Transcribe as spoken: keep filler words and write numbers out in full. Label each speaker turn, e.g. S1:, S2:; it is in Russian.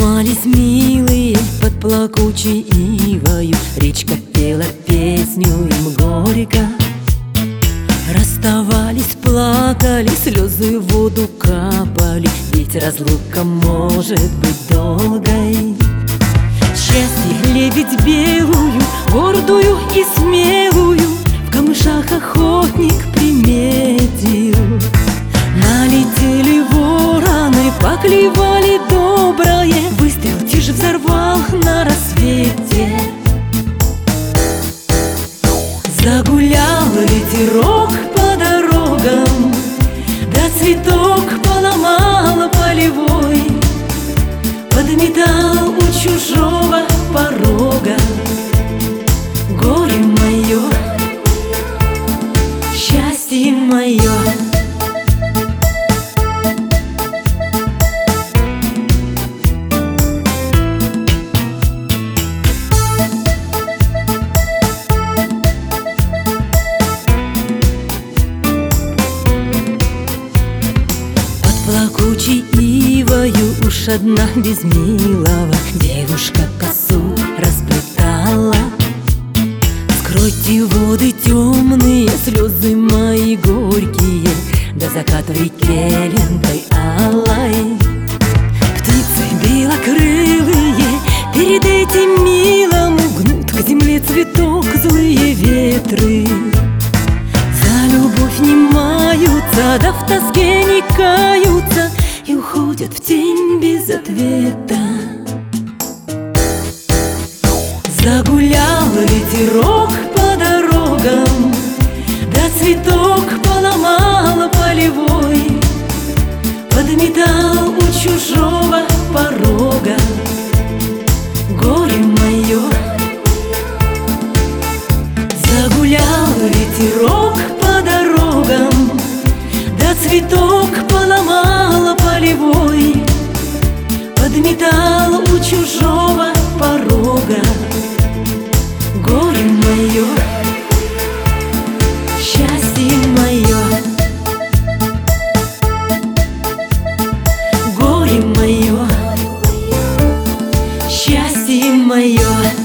S1: Обнимались милые под плакучей ивою, речка пела песню им горько. Расставались, плакали, слезы в воду капали, ведь разлука может быть долгой. Счастье лебедь белую, гордую и смелую, в камышах охотник приметил. Налетели вороны, поклевали доброе, выстрел тишь взорвал на рассвете. Загулял ветерок по дорогам, да цветок поломал полевой, подметал у чужого порога. Горе мое, счастье мое. Плакучей ивою уж одна без милого девушка косу расплетала. Скройте воды темные, слезы мои горькие, до заката пеленкой алой. Птицы белокрылые перед этим милым гнут к земле цветок злые ветры. За любовь не маются, да в тоске не каются, и уходят в тень без ответа. Загулял ветерок по дорогам, да цветок поломал полевой, подметал у чужого порога. Горе мое, загулял ветерок по дорогам, да цветок поломал полевой, подметал у чужого порога. Горе мое, счастье мое. Горе мое, счастье мое.